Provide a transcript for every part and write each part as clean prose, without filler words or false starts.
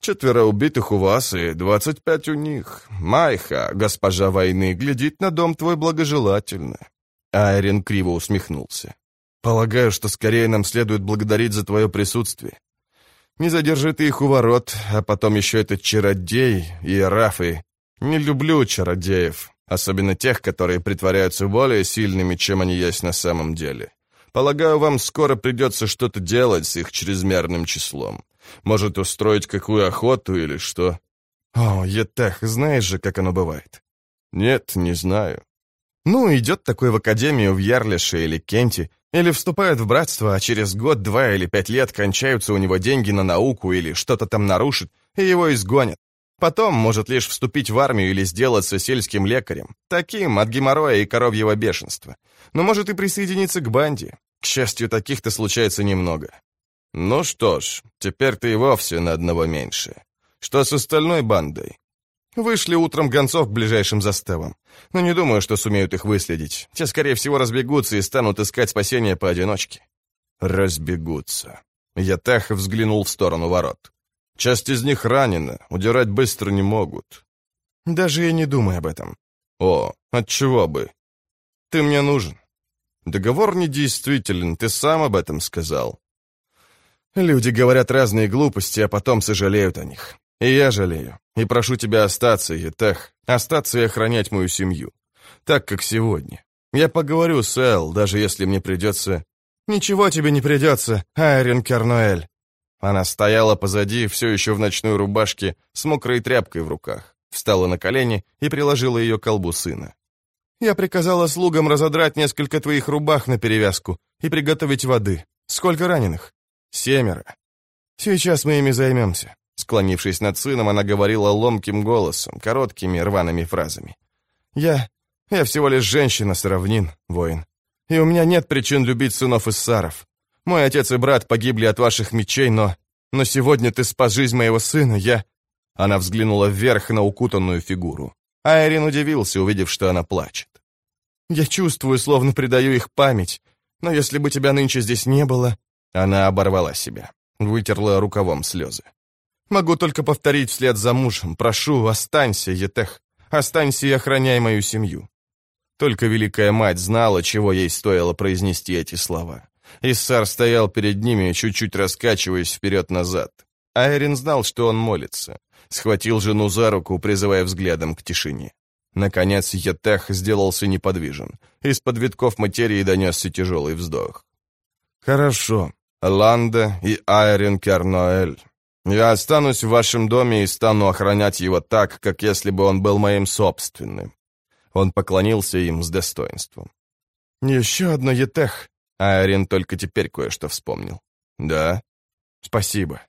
4 убитых у вас и 25 у них. Майха, госпожа войны, глядит на дом твой благожелательно». Айрин криво усмехнулся. «Полагаю, что скорее нам следует благодарить за твое присутствие. Не задержи ты их у ворот, а потом еще этот чародей и Рафы. Не люблю чародеев, особенно тех, которые притворяются более сильными, чем они есть на самом деле. Полагаю, вам скоро придется что-то делать с их чрезмерным числом. Может, устроить какую охоту или что?» «О, Етех, знаешь же, как оно бывает?» «Нет, не знаю». «Ну, идет такой в академию в Ярлише или Кенте, или вступает в братство, а через год, 2 или 5 лет кончаются у него деньги на науку или что-то там нарушит, и его изгонят. Потом может лишь вступить в армию или сделаться сельским лекарем, таким от геморроя и коровьего бешенства. Но может и присоединиться к банде. К счастью, таких-то случается немного». «Ну что ж, теперь ты и вовсе на одного меньше. Что с остальной бандой?» «Вышли утром гонцов к ближайшим заставам. Но не думаю, что сумеют их выследить. Те, скорее всего, разбегутся и станут искать спасения поодиночке». «Разбегутся». Етех взглянул в сторону ворот. «Часть из них ранена, удирать быстро не могут». «Даже и не думай об этом». «О, отчего бы?» «Ты мне нужен». «Договор недействителен, ты сам об этом сказал». «Люди говорят разные глупости, а потом сожалеют о них. И я жалею. И прошу тебя остаться, Етех, остаться и охранять мою семью. Так, как сегодня. Я поговорю с Эл, даже если мне придется...» «Ничего тебе не придется, Айрин Керноэль». Она стояла позади, все еще в ночной рубашке, с мокрой тряпкой в руках, встала на колени и приложила ее к колбу сына. «Я приказала слугам разодрать несколько твоих рубах на перевязку и приготовить воды. Сколько раненых?» 7. «Сейчас мы ими займемся». Склонившись над сыном, она говорила ломким голосом, короткими рваными фразами. Я всего лишь женщина с равнин, воин. И у меня нет причин любить сынов иссаров. Мой отец и брат погибли от ваших мечей, но сегодня ты спас жизнь моего сына, Она взглянула вверх на укутанную фигуру. Айрин удивился, увидев, что она плачет. «Я чувствую, словно предаю их память, но если бы тебя нынче здесь не было...» Она оборвала себя, вытерла рукавом слезы. «Могу только повторить вслед за мужем. Прошу, останься, Етех. Останься и охраняй мою семью». Только Великая Мать знала, чего ей стоило произнести эти слова. Иссар стоял перед ними, чуть-чуть раскачиваясь вперед-назад. Айрин знал, что он молится. Схватил жену за руку, призывая взглядом к тишине. Наконец Етех сделался неподвижен. Из-под витков материи донесся тяжелый вздох. «Хорошо, Ланда и Айрин Керноэль. Я останусь в вашем доме и стану охранять его так, как если бы он был моим собственным». Он поклонился им с достоинством. «Еще одно, Етех». Айрин только теперь кое-что вспомнил. «Да? Спасибо».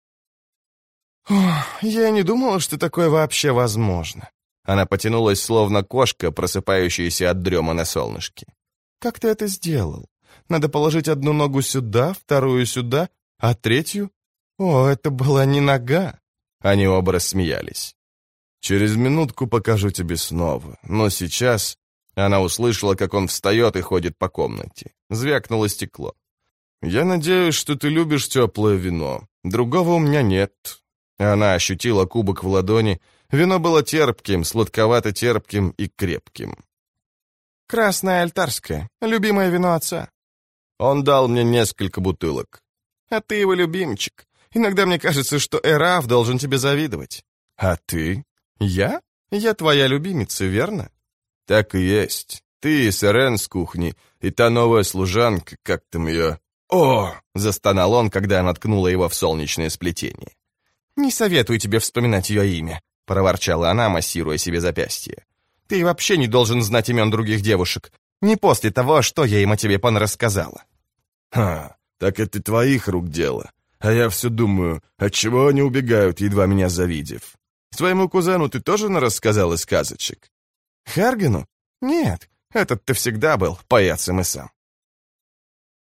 «Я не думала, что такое вообще возможно». Она потянулась, словно кошка, просыпающаяся от дрема на солнышке. «Как ты это сделал? Надо положить одну ногу сюда, вторую сюда, а третью? О, это была не нога». Они оба рассмеялись. «Через минутку покажу тебе снова, но сейчас...» Она услышала, как он встает и ходит по комнате. Звякнуло стекло. «Я надеюсь, что ты любишь теплое вино. Другого у меня нет». Она ощутила кубок в ладони. Вино было терпким, сладковато-терпким и крепким. «Красное альтарское, любимое вино отца». Он дал мне несколько бутылок. «А ты его любимчик. Иногда мне кажется, что Эраф должен тебе завидовать». «А ты?» «Я? Я твоя любимица, верно?» «Так и есть. Ты, Сирен с кухни, и та новая служанка, как там ее...» «О!» — застонал он, когда она ткнула его в солнечное сплетение. «Не советую тебе вспоминать ее имя», — проворчала она, массируя себе запястье. «Ты вообще не должен знать имен других девушек. Не после того, что я им о тебе понарассказала». «Ха, так это твоих рук дело. А я все думаю, отчего они убегают, едва меня завидев. Своему кузену ты тоже нарассказала сказочек?» «Хергену? Нет, этот ты всегда был паяцем и сам».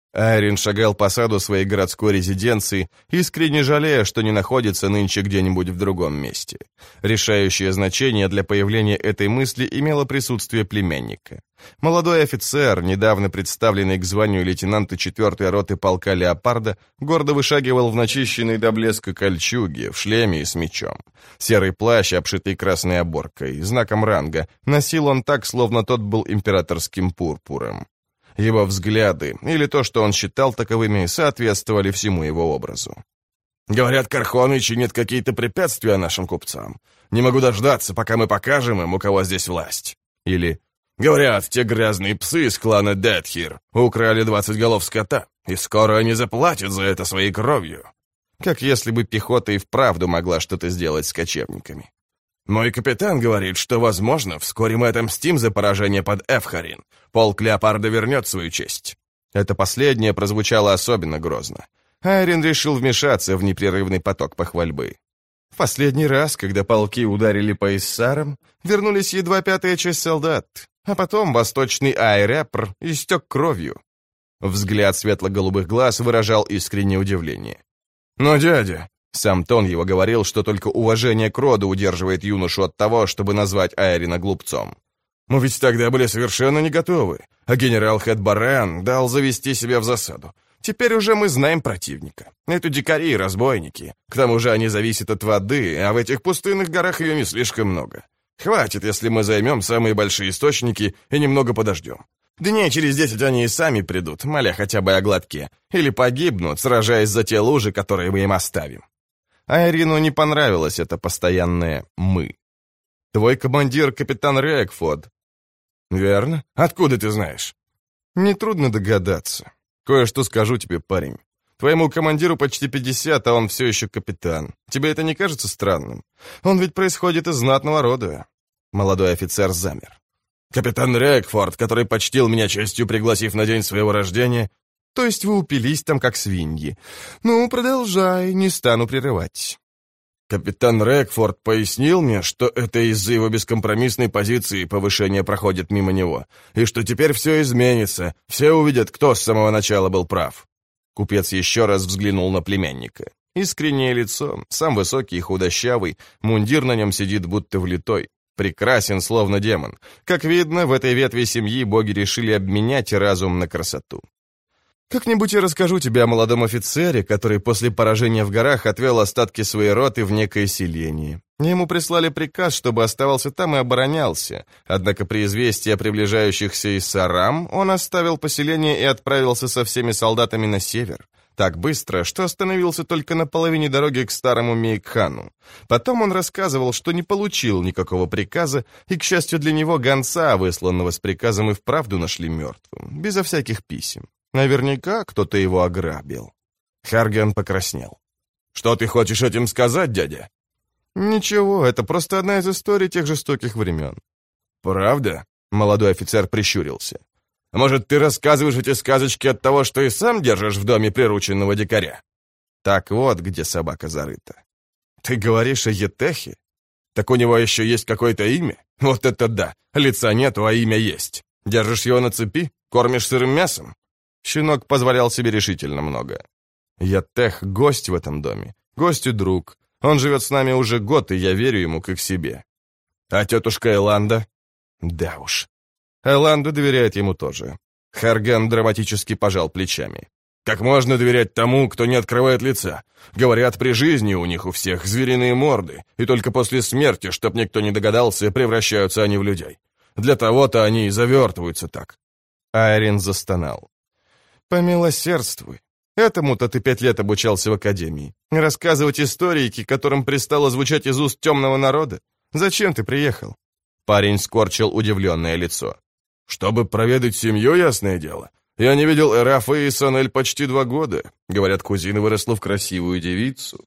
Айрин шагал по саду своей городской резиденции, искренне жалея, что не находится нынче где-нибудь в другом месте. Решающее значение для появления этой мысли имело присутствие племянника. Молодой офицер, недавно представленный к званию лейтенанта 4-й роты полка «Леопарда», гордо вышагивал в начищенной до блеска кольчуге, в шлеме и с мечом. Серый плащ, обшитый красной оборкой, знаком ранга, носил он так, словно тот был императорским пурпуром. Его взгляды, или то, что он считал таковыми, соответствовали всему его образу. «Говорят, Кархоны чинят какие-то препятствия нашим купцам. Не могу дождаться, пока мы покажем им, у кого здесь власть». Или «Говорят, те грязные псы из клана Детхир украли 20 голов скота, и скоро они заплатят за это своей кровью». Как если бы пехота и вправду могла что-то сделать с кочевниками. «Мой капитан говорит, что, возможно, вскоре мы отомстим за поражение под Эфхарин. Полк Леопарда вернет свою честь». Это последнее прозвучало особенно грозно. Айрин решил вмешаться в непрерывный поток похвальбы. В последний раз, когда полки ударили по Иссарам, вернулись едва 5-я часть солдат, а потом восточный Айряпр истек кровью. Взгляд светло-голубых глаз выражал искреннее удивление. «Но, дядя...» Сам тон его говорил, что только уважение к роду удерживает юношу от того, чтобы назвать Айрина глупцом. «Мы ведь тогда были совершенно не готовы, а генерал Хедбарен дал завести себя в засаду. Теперь уже мы знаем противника. Это дикари и разбойники. К тому же они зависят от воды, а в этих пустынных горах ее не слишком много. Хватит, если мы займем самые большие источники и немного подождем. Дней через 10 они и сами придут, моля хотя бы о глотке, или погибнут, сражаясь за те лужи, которые мы им оставим». Айрину не понравилось это постоянное «мы». «Твой командир — капитан Рекфорд». «Верно? Откуда ты знаешь?» «Нетрудно догадаться. Кое-что скажу тебе, парень. Твоему командиру почти 50, а он все еще капитан. Тебе это не кажется странным? Он ведь происходит из знатного рода». Молодой офицер замер. «Капитан Рекфорд, который почтил меня честью, пригласив на день своего рождения...» «То есть вы упились там, как свиньи? Ну, продолжай, не стану прерывать». Капитан Рекфорд пояснил мне, что это из-за его бескомпромиссной позиции повышение проходит мимо него, и что теперь все изменится, все увидят, кто с самого начала был прав. Купец еще раз взглянул на племянника. Искреннее лицо, сам высокий и худощавый, мундир на нем сидит будто влитой. Прекрасен, словно демон. Как видно, в этой ветви семьи боги решили обменять разум на красоту. Как-нибудь я расскажу тебе о молодом офицере, который после поражения в горах отвел остатки своей роты в некое селение. Ему прислали приказ, чтобы оставался там и оборонялся, однако при известии о приближающихся Иссарам он оставил поселение и отправился со всеми солдатами на север. Так быстро, что остановился только на половине дороги к старому Мейкхану. Потом он рассказывал, что не получил никакого приказа, и, к счастью для него, гонца, высланного с приказом, и вправду нашли мертвым, безо всяких писем. Наверняка кто-то его ограбил. Харган покраснел. «Что ты хочешь этим сказать, дядя?» «Ничего, это просто одна из историй тех жестоких времен». «Правда?» — молодой офицер прищурился. «Может, ты рассказываешь эти сказочки от того, что и сам держишь в доме прирученного дикаря?» «Так вот, где собака зарыта». «Ты говоришь о Етехе? Так у него еще есть какое-то имя? Вот это да! Лица нету, а имя есть. Держишь его на цепи? Кормишь сырым мясом?» Щенок позволял себе решительно много. Етех — гость в этом доме, гость и друг. Он живет с нами уже год, и я верю ему как себе. А тетушка Эланда? Да уж. Эланда доверяет ему тоже. Харган драматически пожал плечами. Как можно доверять тому, кто не открывает лица? Говорят, при жизни у них у всех звериные морды, и только после смерти, чтоб никто не догадался, превращаются они в людей. Для того-то они и завертываются так. Айрин застонал. «Помилосердствуй. Этому-то ты 5 лет обучался в академии. Рассказывать историки, которым пристало звучать из уст темного народа? Зачем ты приехал?» Парень скорчил удивленное лицо. «Чтобы проведать семью, ясное дело. Я не видел Эрафа и Санель почти 2 года. Говорят, кузина выросла в красивую девицу».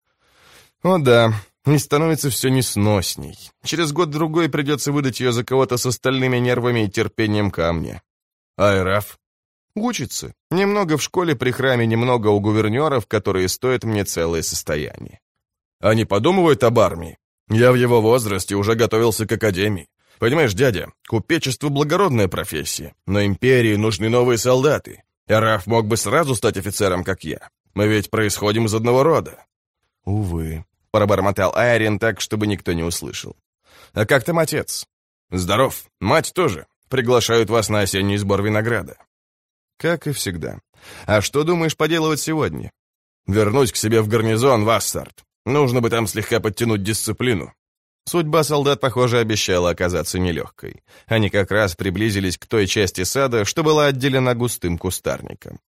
«О да, и становится все несносней. Через год-другой придется выдать ее за кого-то с остальными нервами и терпением камня». «А Эраф?» «Учится. Немного в школе при храме, немного у гувернеров, которые стоят мне целое состояние». «Они подумывают об армии? Я в его возрасте уже готовился к академии. Понимаешь, дядя, купечество — благородная профессия, но империи нужны новые солдаты. Раф мог бы сразу стать офицером, как я. Мы ведь происходим из одного рода». «Увы», — пробормотал Айрин так, чтобы никто не услышал. «А как там отец?» «Здоров. Мать тоже. Приглашают вас на осенний сбор винограда». «Как и всегда. А что думаешь поделывать сегодня?» «Вернусь к себе в гарнизон, Вассард. Нужно бы там слегка подтянуть дисциплину». Судьба солдат, похоже, обещала оказаться нелегкой. Они как раз приблизились к той части сада, что была отделена густым кустарником.